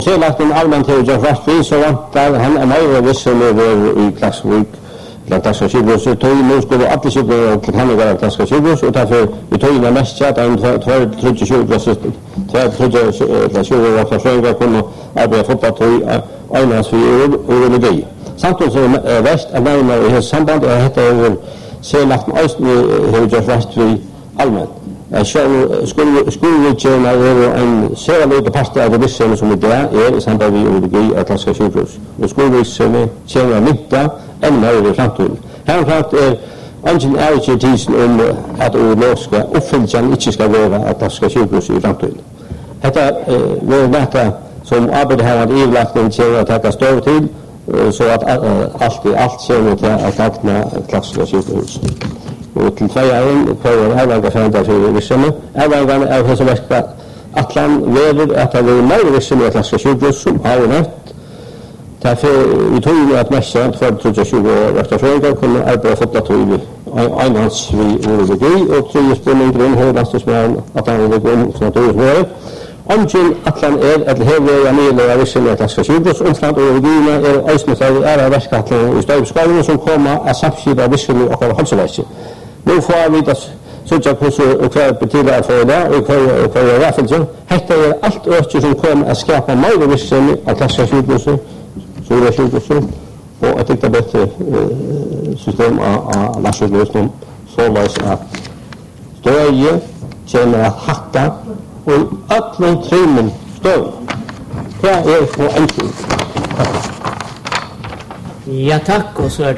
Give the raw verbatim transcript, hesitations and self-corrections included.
Så lagt en allmän till John Fastby så vantar han är mer vissen över i Klaxvik. Klaxvik sjukhus så tog nu skulle alla sjukvård och kan vara Klaxvik sjukhus och därför vi tog in mest chat en två tre sjukhus två tre sjukvård och försöka kunna arbeta för att enas för urologi. Samtidigt så väst är närmare i samband och heter så lagt en John Fastby allmänt. Skulle skulle vi tjäna en särskild pasta av vissen som det är i samband med urologi och Klaxvik sjukhus. Och skulle vi tjäna nytta än mer i framtiden. Här framför är ingen ärlighetstisen om att urologiska uppfyllelsen inte ska vara att Klaxvik sjukhus i framtiden. Detta är detta som arbetar här att ivlagten tjänar att taka större till så att allt är allt tjänar till att takna Klaxvik sjukhus. Och till tvåan för ärliga förändringar för vissen. Ärliga är det som verkar att land lever att det är mer vissen i Klaxvik sjukhus som har rätt. Därför vi tog ju att mässa för tjugo år efter förändringar kunde arbeta för att vi einans vi urologi och tre spänning grund höglandsmännen att han är grund för att urologi. Omkring att han är att hela jag med vissen i Klaxvik sjukhus och från urologierna är ösmetaller är verkligen i stödskalan som kommer att samskriva vissen och hälsoläge. Nu får vi det så jag på så och kvar betyder för det och kvar kvar referensen. Detta är allt öster som kommer att skapa mer vissen att Klaxvik sjukhus så det sjukhus och att det bättre system av laserlösning så läs att stöje känner att hacka och alla trimmen står. Det är för enkelt. Ja tack och så är